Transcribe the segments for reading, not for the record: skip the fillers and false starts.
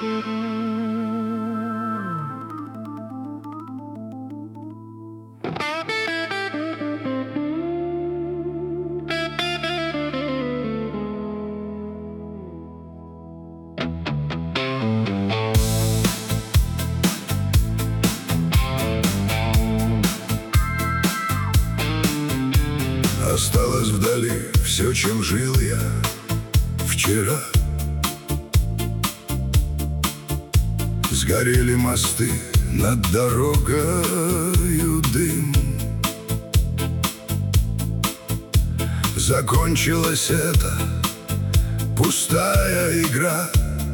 Осталось вдали все, чем жил я вчера. Сгорели мосты, над дорогою дым. Закончилась эта пустая игра.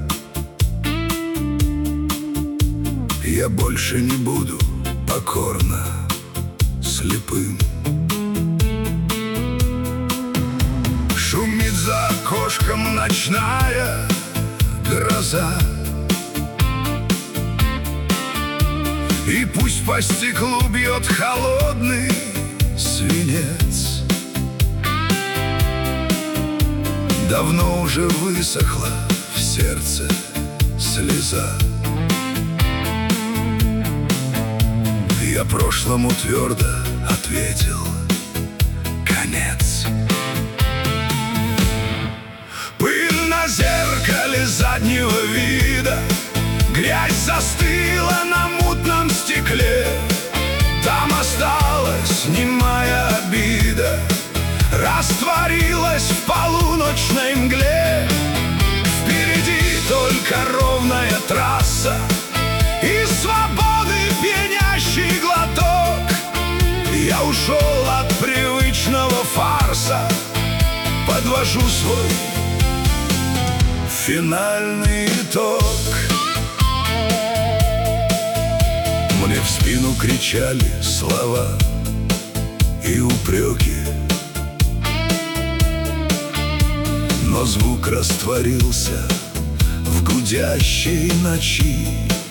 Я больше не буду покорно слепым. Шумит за окошком ночная гроза, и пусть по стеклу бьет холодный свинец. Давно уже высохла в сердце слеза. Я прошлому твердо ответил: конец. Пыль на зеркале заднего вида, грязь застыла на мутном стекле. Там осталась немая обида, растворилась в полуночной мгле. Впереди только ровная трасса и свободы пьянящий глоток. Я ушел от привычного фарса, подвожу свой финальный итог. Мне в спину кричали слова и упреки, но звук растворился в гудящей ночи.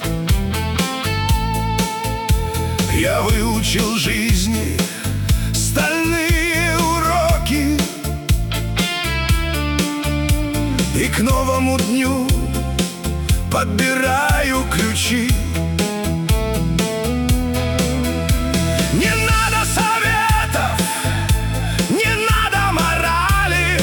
Я выучил жизни стальные уроки, и к новому дню подбираю ключи. Не надо советов, не надо морали.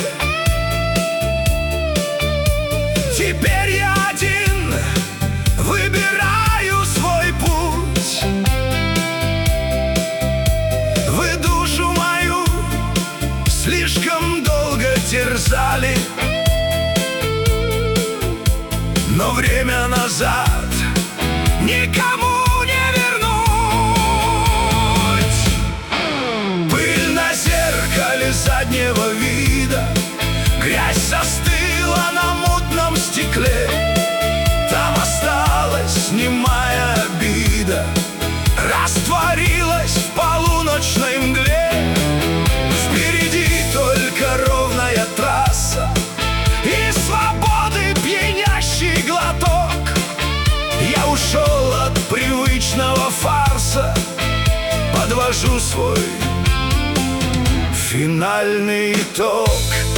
Теперь я один выбираю свой путь. Вы душу мою слишком долго терзали, но время назад никому не вернуть. Пыль на зеркале заднего вида, грязь застыла на мутном стекле. Там осталась немая обида, растворилась в полуночной мгле. Впереди только ровная трасса и свободы пьянящий глоток. Я ушел от привычного фарса, подвожу свой финальный итог.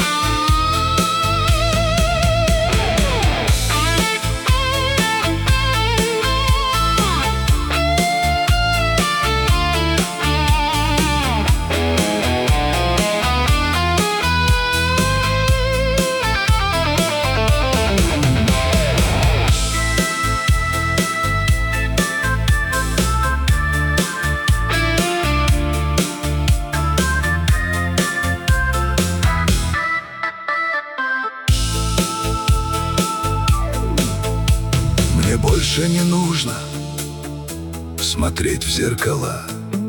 Мне больше не нужно смотреть в зеркала,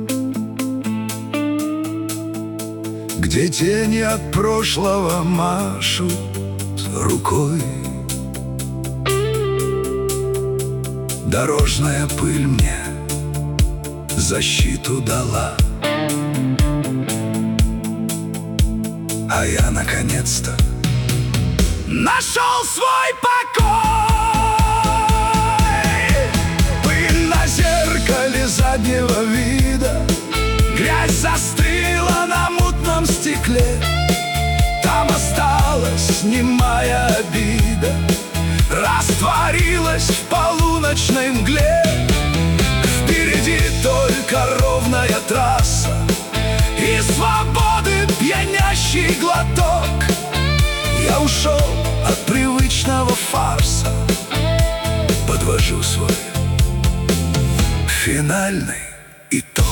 где тени от прошлого машут рукой. Дорожная пыль мне защиту дала, а я наконец-то нашел свой покой. Пыль на зеркале заднего вида, грязь застыла на мутном стекле. Там осталась немая обида, растворилась прозрачной мгле. Впереди только ровная трасса и свободы пьянящий глоток. Я ушел от привычного фарса, подвожу свой финальный итог.